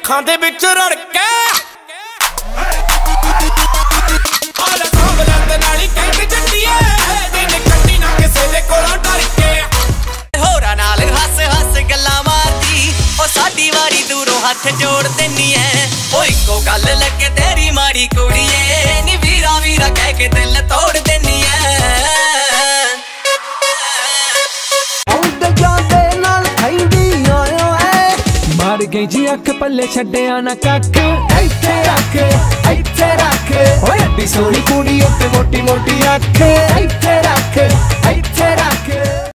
ਅੱਖਾਂ ਦੇ ਵਿੱਚ ਰੜਕੇ ਆਲਾ ਸੌਂਗ ਲੈਂਦੇ ਨਾਲ ਹੀ ਕਹਿੰਦੇ ਜੱਟੀਏ ਦਿਨ ਕੱਟੀ ਨਾ ਕਿਸੇ ਦੇ ਕੋਲੋਂ ਡਰ ਕੇ ਹੋਰਾਂ ਨਾਲ ਹੱਸ ਹੱਸ ਗੱਲਾਂ ਮਾਰਦੀ ਉਹ ਸਾਡੀ ਵਾਰੀ ਦੂਰੋਂ ਹੱਥ ਜੋੜ ਦਿੰਨੀ ਐ ਓ ਇੱਕੋ ਗੱਲ ਲੱਗੇ ਤੇਰੀ ਮਾੜੀ ਕੁੜੀਏ ਨੀ ਵੀਰਾ ਵੀਰਾ ਕਹਿ ਕੇ ਦਿਲ ਤੋੜ ਦਿੰਨੀ ਐ ਮਾਰ ਗਈ ਜੀ ਅੱਖ ਪੱਲੇ ਛੱਡਿਆ ਨਾ ਕੱਖ ਇੱਥੇ ਰੱਖ ਓਏ ਅੱਡੀ ਸੋਹਣੀ ਕੁੜੀ ਉੱਤੇ ਮੋਟੀ ਮੋਟੀ ਅੱਖ ਇੱਥੇ ਰੱਖ